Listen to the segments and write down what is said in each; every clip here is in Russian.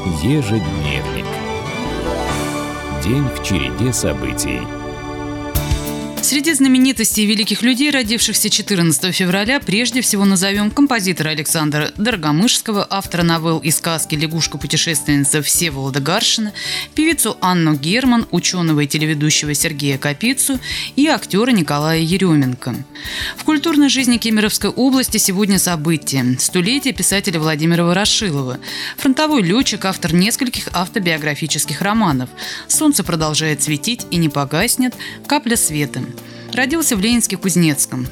Ежедневник. День в череде событий. Среди знаменитостей и великих людей, родившихся 14 февраля, прежде всего назовем композитора Александра Дорогомышского, автора новелл и сказки «Лягушка-путешественница» Всеволода Гаршина, певицу Анну Герман, ученого и телеведущего Сергея Капицу и актера Николая Еременко. В культурной жизни Кемеровской области сегодня события. Столетие писателя Владимира Ворошилова. Фронтовой летчик, автор нескольких автобиографических романов. «Солнце продолжает светить и не погаснет», «Капля света». Родился в Ленинске-Кузнецком.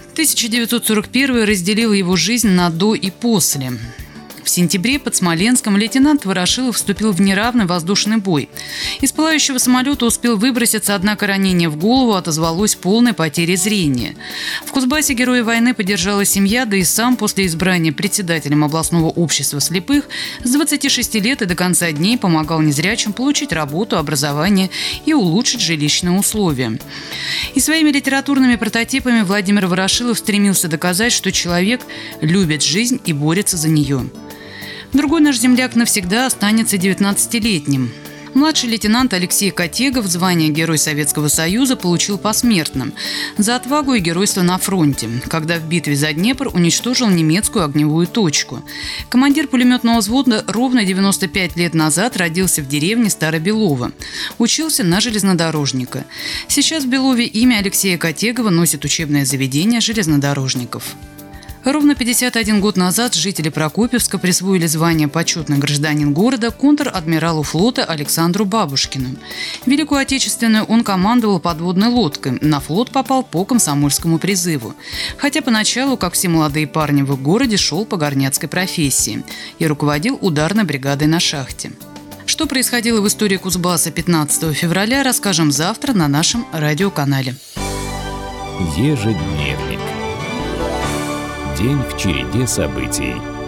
1941 разделил его жизнь на «до» и «после». В сентябре под Смоленском лейтенант Ворошилов вступил в неравный воздушный бой. Из пылающего самолета успел выброситься, однако ранение в голову отозвалось полной потерей зрения. В Кузбассе героя войны поддержала семья, да и сам после избрания председателем областного общества слепых с 26 лет и до конца дней помогал незрячим получить работу, образование и улучшить жилищные условия. И своими литературными прототипами Владимир Ворошилов стремился доказать, что человек любит жизнь и борется за нее. Другой наш земляк навсегда останется 19-летним. Младший лейтенант Алексей Котегов звание Герой Советского Союза получил посмертно за отвагу и геройство на фронте, когда в битве за Днепр уничтожил немецкую огневую точку. Командир пулеметного взвода ровно 95 лет назад родился в деревне Старобелово. Учился на железнодорожника. Сейчас в Белове имя Алексея Котегова носит учебное заведение железнодорожников. Ровно 51 год назад жители Прокопьевска присвоили звание «Почетный гражданин города» контр-адмиралу флота Александру Бабушкину. В Великую Отечественную он командовал подводной лодкой, на флот попал по комсомольскому призыву. Хотя поначалу, как все молодые парни в их городе, шел по горняцкой профессии и руководил ударной бригадой на шахте. Что происходило в истории Кузбасса 15 февраля, расскажем завтра на нашем радиоканале. Ежедневник. День в череде событий.